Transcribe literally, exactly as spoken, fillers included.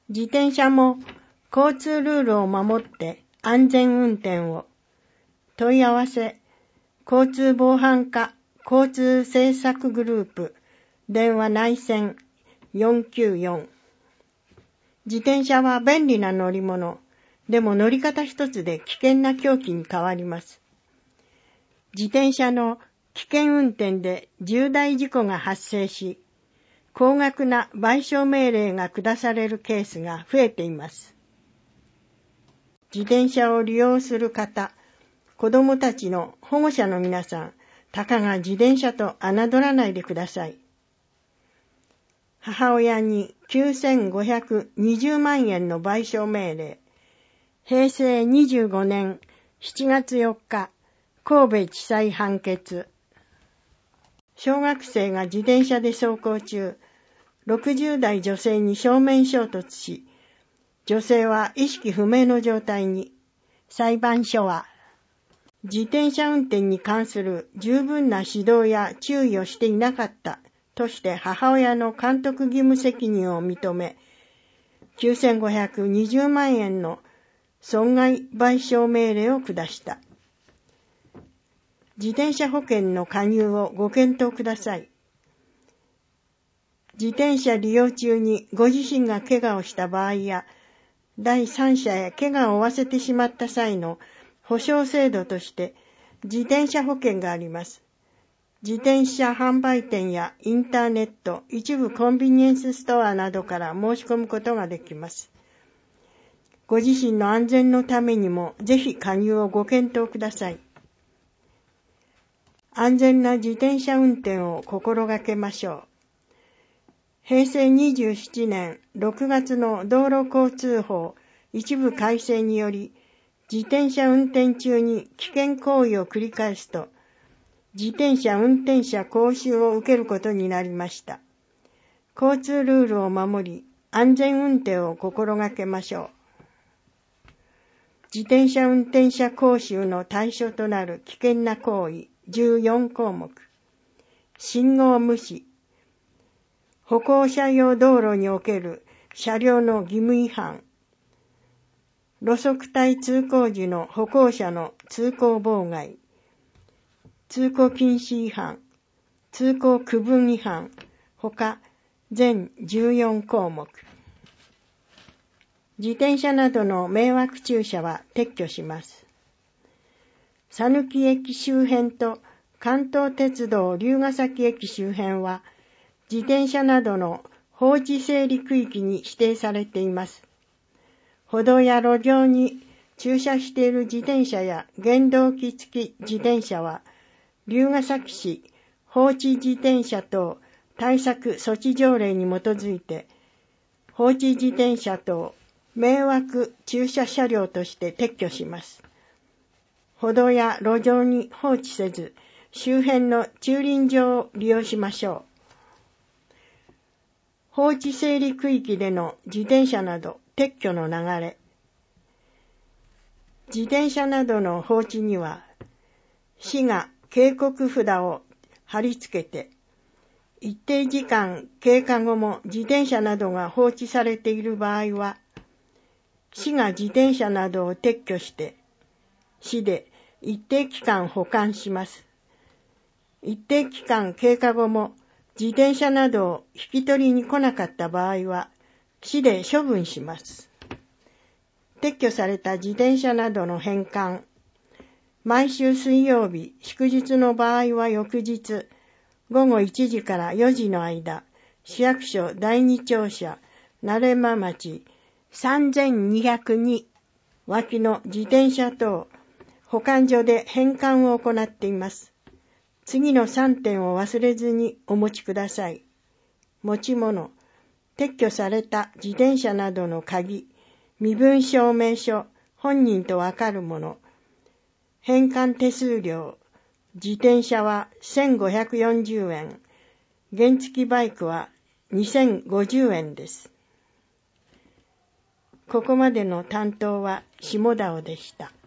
自転車も交通ルールを守って安全運転を。問い合わせ、交通防犯課交通政策グループ、電話内線よんきゅうよん。自転車は便利な乗り物、でも乗り方一つで危険な凶器に変わります。自転車の危険運転で重大事故が発生し、高額な賠償命令が下されるケースが増えています。自転車を利用する方、子どもたちの保護者の皆さん、たかが自転車と侮らないでください。母親にきゅうせんごひゃくにじゅうまんえんの賠償命令。へいせいにじゅうごねんしちがつよっか、神戸地裁判決。小学生が自転車で走行中、ろくじゅうだい女性に正面衝突し、女性は意識不明の状態に。裁判所は、自転車運転に関する十分な指導や注意をしていなかったとして母親の監督義務責任を認め、きゅうせんごひゃくにじゅうまんえんの損害賠償命令を下した。自転車保険の加入をご検討ください。自転車利用中にご自身が怪我をした場合や、第三者へ怪我を負わせてしまった際の保証制度として自転車保険があります。自転車販売店やインターネット、一部コンビニエンスストアなどから申し込むことができます。ご自身の安全のためにもぜひ加入をご検討ください。安全な自転車運転を心がけましょう。へいせいにじゅうななねんろくがつの道路交通法一部改正により、自転車運転中に危険行為を繰り返すと、自転車運転者講習を受けることになりました。交通ルールを守り、安全運転を心がけましょう。自転車運転者講習の対象となる危険な行為じゅうよんこうもく。信号無視。歩行者用道路における車両の義務違反。路側帯通行時の歩行者の通行妨害。通行禁止違反。通行区分違反。ほか全じゅうよんこうもく。自転車などの迷惑駐車は撤去します。佐貫駅周辺と関東鉄道龍ケ崎駅周辺は自転車などの放置整理区域に指定されています。歩道や路上に駐車している自転車や原動機付き自転車は龍ケ崎市放置自転車等対策措置条例に基づいて放置自転車等迷惑駐車車両として撤去します。歩道や路上に放置せず、周辺の駐輪場を利用しましょう。放置整理区域での自転車など撤去の流れ。自転車などの放置には、市が警告札を貼り付けて、一定時間経過後も自転車などが放置されている場合は、市が自転車などを撤去して、市で一定期間保管します。一定期間経過後も自転車などを引き取りに来なかった場合は、市で処分します。撤去された自転車などの返還。毎週水曜日、祝日の場合は翌日、ごごいちじからよじの間、市役所だいに庁舎、慣間町、さんぜんにひゃくに脇の自転車等保管所で返還を行っています。次のさんてんを忘れずにお持ちください。持ち物、撤去された自転車などの鍵、身分証明書、本人とわかるもの、返還手数料、自転車はせんごひゃくよんじゅうえん、原付バイクはにせんごじゅうえんです。ここまでの担当は下田尾でした。